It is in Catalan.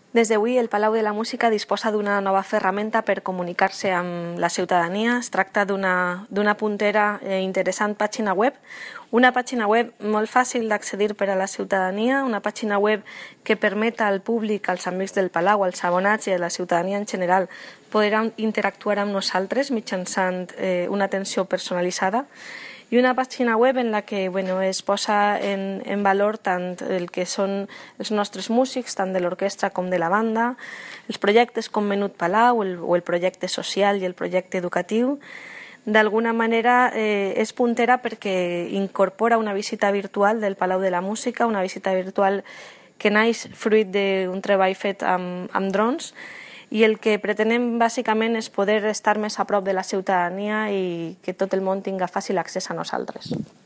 Des d'avui, el Palau de la Música disposa d'una nova ferramenta per comunicar-se amb la ciutadania. Es tracta d'una puntera interessant pàgina web, una pàgina web molt fàcil d'accedir per a la ciutadania, una pàgina web que permet al públic, als amics del Palau, als abonats i a la ciutadania en general poder interactuar amb nosaltres mitjançant una atenció personalitzada, i una pàgina web en la que es posa en valor tant el que són els nostres músics, tant de l'orquestra com de la banda, els projectes com Menut Palau o el projecte social i el projecte educatiu. D'alguna manera és puntera perquè incorpora una visita virtual del Palau de la Música, una visita virtual que naix fruit d'un treball fet amb drons, i el que pretenem bàsicament és poder estar més a prop de la ciutadania i que tot el món tinga fàcil accés a nosaltres.